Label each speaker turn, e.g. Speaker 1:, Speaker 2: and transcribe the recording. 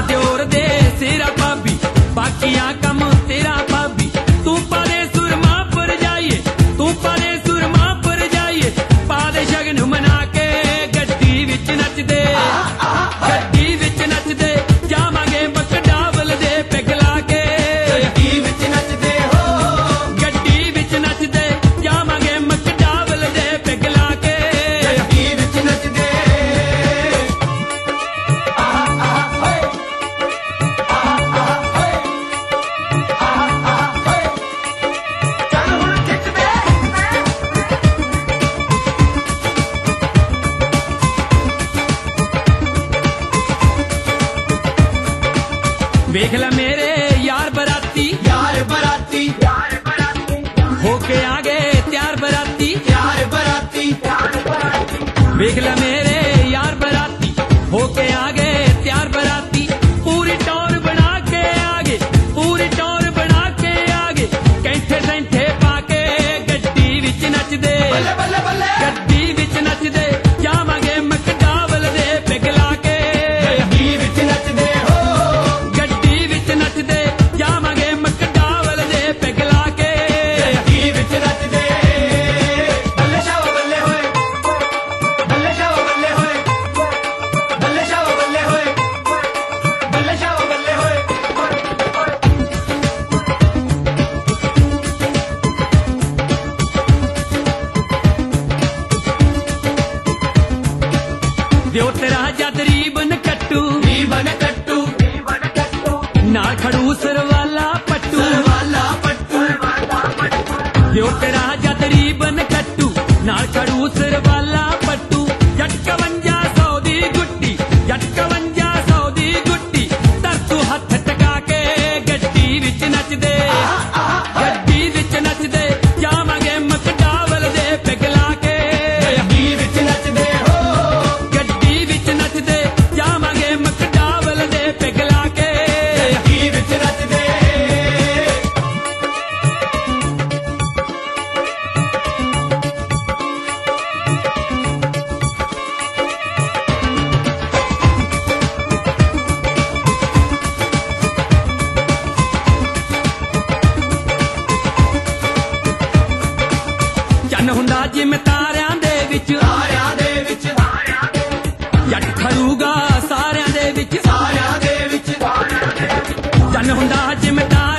Speaker 1: ਦਿਓਰ ਦੇ ਸਿਰਾ ਭਾਬੀ ਬਾਕੀਆਂ ਕੰਮ ਤੇਰਾ ਭਾਬੀ ਤੂੰ ਪਾਲੇ ਸੁਰਮਾ ਪਰ ਜਾਈਏ ਤੂੰ ਪਾਲੇ ਸੁਰਮਾ ਪਰ ਜਾਈਏ ਪਾ ਦੇ ਸ਼ਗਨ ਮਨਾ ਕੇ ਗੱਡੀ ਵਿੱਚ ਨੱਚਦੇ ਗੱਡੀ ਵਿੱਚ ਨੱਚਦੇ ਜਾਵਾਂਗੇ ਮਕਡਾਵਲ ਦੇ ਪੈਗ ਲਾ ਕੇ ਗੱਡੀ ਵਿੱਚ ਨੱਚਦੇ ਹੋ ਗੱਡੀ ਵਿੱਚ ਨੱਚਦੇ ਜਾਵਾਂਗੇ ਮਕਡਾਵਲ ਦੇ ਪੈਗ ਲਾ ਕੇ ਗੱਡੀ ਵਿੱਚ ਨੱਚਦੇ ਵੇਖ ਲੈ ਮੇਰੇ ਯਾਰ ਬਰਾਤੀ ਹੋ ਕੇ ਆ ਗਏ ਤਿਆਰ ਬਰਾਤੀ ਵੇਖ ਲੈ ਮੇਰੇ ਯਾਰ ਬਰਾਤੀ ਹੋ ਕੇ ਆ ਗਏ ਤਿਆਰ ਬਰਾਤੀ ਪੂਰੀ ਟੌਰ ਬਣਾ ਕੇ ਆ ਗਏ ਪੂਰੀ ਟੌਰ ਬਣਾ ਕੇ ਆ ਗਏ ਕੈਂਠੇ ਸੈਂਠੇ ਪਾ ਕੇ ਗੱਡੀ ਵਿੱਚ ਨੱਚਦੇ ਗੱਡੀ ਵਿੱਚ ਨੱਚਦੇ ਜਾਵਾਂਗੇ ਮਕਡਾਵਲ ਦੇ ਪੈਗ ਲਾ ਕੇ ਗੱਡੀ ਵਿੱਚ ਨੱਚਦੇ ਗੱਡੀ ਵਿੱਚ ਨੱਚਦੇ ਜਾਵਾਂਗੇ ਮਕਡਾਵਲ ਦੇ ਪੈਗ ਲਾ ਕੇ ਗੱਡੀ ਵਿੱਚ ਨੱਚਦੇ ਬੱਲੇ ਸ਼ਾਵਾ ਬੱਲੇ ਹੋਏ ਬੱਲੇ ਸ਼ਾਵਾ ਬੱਲੇ ਹੋਏ ਬੱਲੇ ਸ਼ਾਵਾ ਬੱਲੇ ਹੋਏ ਬੱਲੇ ਸ਼ਾਵਾ ਬੱਲੇ ਹੋਏ ਦਿਓ ਤੇਰਾ ਜਦ ਰੀਬਨ ਕੱਟੂ ਨਾਲ ਖੜੂਸ ਵਾਲਾ ਪੱਟੂ ਦਿਓ ਤੇਰਾ ਜਦ ਰੀਬਨ ਕੱਟੂ ਨਾਲ ਖੜੂਸ ਵਾਲਾ ਪੱਟੂ ਜੱਟ 5100 ਦੀ ਗੁੱਟੀ ਜੱਟ 5100 ਦੀ ਗੁੱਟੀ ਤਰਤੂ ਹੱਥ ਟਕਾ ਕੇ ਗੱਡੀ ਵਿੱਚ ਨੱਚਦੇ ਗੱਡੀ ਵਿੱਚ ਨੱਚਦੇ ਜਾਵਾਂਗੇ ਮਕਡਾਵਲ ਦੇ ਪੈਗ ਲਾ ਕੇ ਗੱਡੀ ਵਿੱਚ ਨੱਚਦੇ ਗੱਡੀ ਵਿੱਚ ਨੱਚਦੇ ਜਾਵਾਂਗੇ ਮਕਡਾਵਲ ਦੇ ਪੈਗ ਲਾ ਕੇ ਗੱਡੀ ਵਿੱਚ ਨੱਚਦੇ ਚੰਨ ਹੁੰਦਾ ਜਿਵੇਂ ਤਾਰਿਆਂ ਦੇ ਵਿੱਚ ਜੱਟ ਖੜੂਗਾ ਸਾਰਿਆਂ ਦੇ ਵਿੱਚ ਚੰਨ ਹੁੰਦਾ ਜਿਵੇਂ ਤਾਰਿਆਂ